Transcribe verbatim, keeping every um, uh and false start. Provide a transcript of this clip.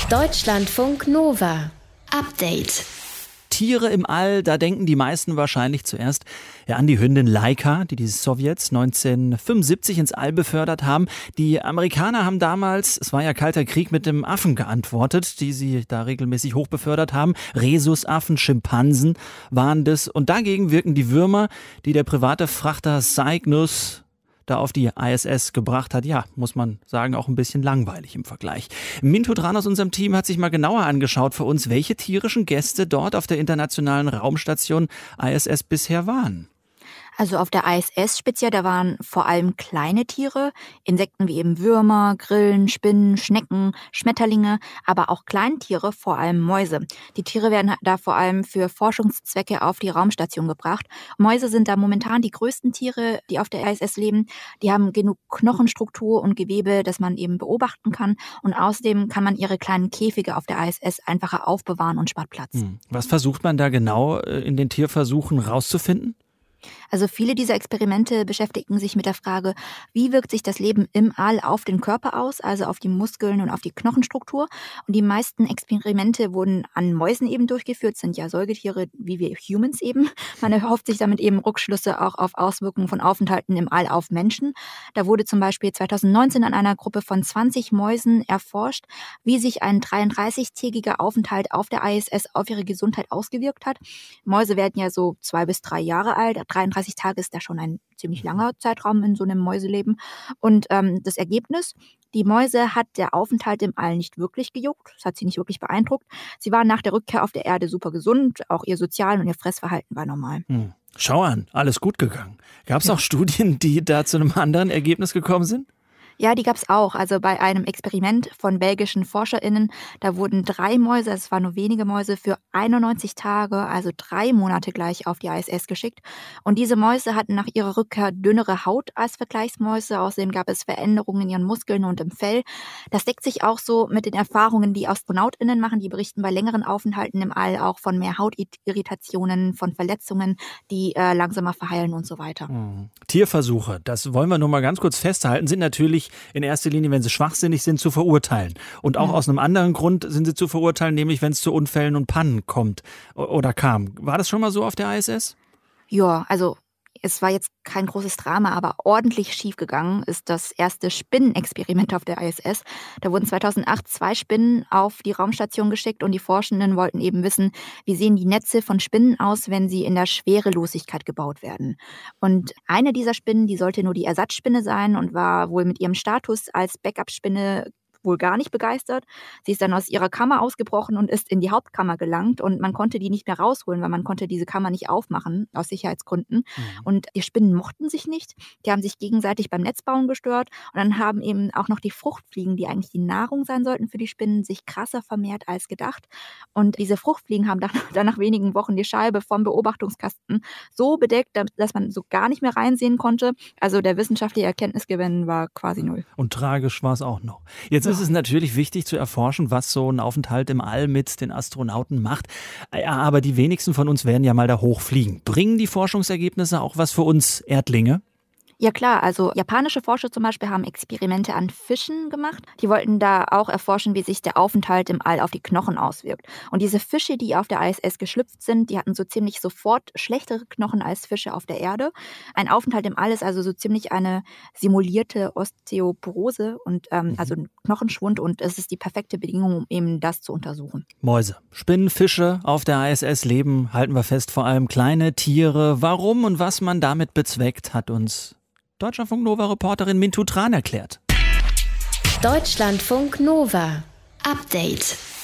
Deutschlandfunk Nova. Update. Tiere im All, da denken die meisten wahrscheinlich zuerst ja, an die Hündin Laika, die die Sowjets neunzehnhundertfünfundsiebzig ins All befördert haben. Die Amerikaner haben damals, es war ja kalter Krieg, mit dem Affen geantwortet, die sie da regelmäßig hochbefördert haben. Rhesusaffen, Schimpansen waren das. Und dagegen wirken die Würmer, die der private Frachter Cygnus da auf die I S S gebracht hat, ja, muss man sagen, auch ein bisschen langweilig im Vergleich. Mintu Tran aus unserem Team hat sich mal genauer angeschaut für uns, welche tierischen Gäste dort auf der internationalen Raumstation I S S bisher waren. Also auf der I S S speziell, da waren vor allem kleine Tiere, Insekten wie eben Würmer, Grillen, Spinnen, Schnecken, Schmetterlinge, aber auch Kleintiere, vor allem Mäuse. Die Tiere werden da vor allem für Forschungszwecke auf die Raumstation gebracht. Mäuse sind da momentan die größten Tiere, die auf der I S S leben. Die haben genug Knochenstruktur und Gewebe, das man eben beobachten kann. Und außerdem kann man ihre kleinen Käfige auf der I S S einfacher aufbewahren und spart Platz. Was versucht man da genau in den Tierversuchen rauszufinden? Also viele dieser Experimente beschäftigen sich mit der Frage, wie wirkt sich das Leben im All auf den Körper aus, also auf die Muskeln und auf die Knochenstruktur. Und die meisten Experimente wurden an Mäusen eben durchgeführt, sind ja Säugetiere wie wir Humans eben. Man erhofft sich damit eben Rückschlüsse auch auf Auswirkungen von Aufenthalten im All auf Menschen. Da wurde zum Beispiel zweitausendneunzehn an einer Gruppe von zwanzig Mäusen erforscht, wie sich ein dreiunddreißigtägiger Aufenthalt auf der I S S auf ihre Gesundheit ausgewirkt hat. Mäuse werden ja so zwei bis drei Jahre alt. dreiunddreißig Tage ist da schon ein ziemlich langer Zeitraum in so einem Mäuseleben. Und ähm, das Ergebnis, die Mäuse hat der Aufenthalt im All nicht wirklich gejuckt. Das hat sie nicht wirklich beeindruckt. Sie waren nach der Rückkehr auf der Erde super gesund. Auch ihr Sozial- und ihr Fressverhalten war normal. Hm. Schau an, alles gut gegangen. Gab es ja auch Studien, die da zu einem anderen Ergebnis gekommen sind? Ja, die gab's auch. Also bei einem Experiment von belgischen ForscherInnen, da wurden drei Mäuse, es waren nur wenige Mäuse, für einundneunzig Tage, also drei Monate gleich auf die I S S geschickt. Und diese Mäuse hatten nach ihrer Rückkehr dünnere Haut als Vergleichsmäuse. Außerdem gab es Veränderungen in ihren Muskeln und im Fell. Das deckt sich auch so mit den Erfahrungen, die AstronautInnen machen. Die berichten bei längeren Aufenthalten im All auch von mehr Hautirritationen, von Verletzungen, die äh, langsamer verheilen und so weiter. Mhm. Tierversuche, das wollen wir nur mal ganz kurz festhalten, sind natürlich in erster Linie, wenn sie schwachsinnig sind, zu verurteilen. Und auch ja. aus einem anderen Grund sind sie zu verurteilen, nämlich wenn es zu Unfällen und Pannen kommt oder kam. War das schon mal so auf der I S S? Ja, also es war jetzt kein großes Drama, aber ordentlich schiefgegangen ist das erste Spinnenexperiment auf der I S S. Da wurden zweitausendacht zwei Spinnen auf die Raumstation geschickt und die Forschenden wollten eben wissen, wie sehen die Netze von Spinnen aus, wenn sie in der Schwerelosigkeit gebaut werden. Und eine dieser Spinnen, die sollte nur die Ersatzspinne sein und war wohl mit ihrem Status als Backup-Spinne wohl gar nicht begeistert. Sie ist dann aus ihrer Kammer ausgebrochen und ist in die Hauptkammer gelangt und man konnte die nicht mehr rausholen, weil man konnte diese Kammer nicht aufmachen, aus Sicherheitsgründen. Mhm. Und die Spinnen mochten sich nicht. Die haben sich gegenseitig beim Netzbauen gestört und dann haben eben auch noch die Fruchtfliegen, die eigentlich die Nahrung sein sollten für die Spinnen, sich krasser vermehrt als gedacht. Und diese Fruchtfliegen haben dann, dann nach wenigen Wochen die Scheibe vom Beobachtungskasten so bedeckt, dass man so gar nicht mehr reinsehen konnte. Also der wissenschaftliche Erkenntnisgewinn war quasi null. Und tragisch war es auch noch. Jetzt ist es natürlich wichtig zu erforschen, was so ein Aufenthalt im All mit den Astronauten macht. Aber die wenigsten von uns werden ja mal da hochfliegen. Bringen die Forschungsergebnisse auch was für uns Erdlinge? Ja klar, also japanische Forscher zum Beispiel haben Experimente an Fischen gemacht. Die wollten da auch erforschen, wie sich der Aufenthalt im All auf die Knochen auswirkt. Und diese Fische, die auf der I S S geschlüpft sind, die hatten so ziemlich sofort schlechtere Knochen als Fische auf der Erde. Ein Aufenthalt im All ist also so ziemlich eine simulierte Osteoporose und ähm, also ein Knochenschwund und es ist die perfekte Bedingung, um eben das zu untersuchen. Mäuse, Spinnen, Fische auf der I S S leben, halten wir fest, vor allem kleine Tiere. Warum und was man damit bezweckt, hat uns Deutschlandfunk Nova-Reporterin Mintu Tran erklärt. Deutschlandfunk Nova. Update.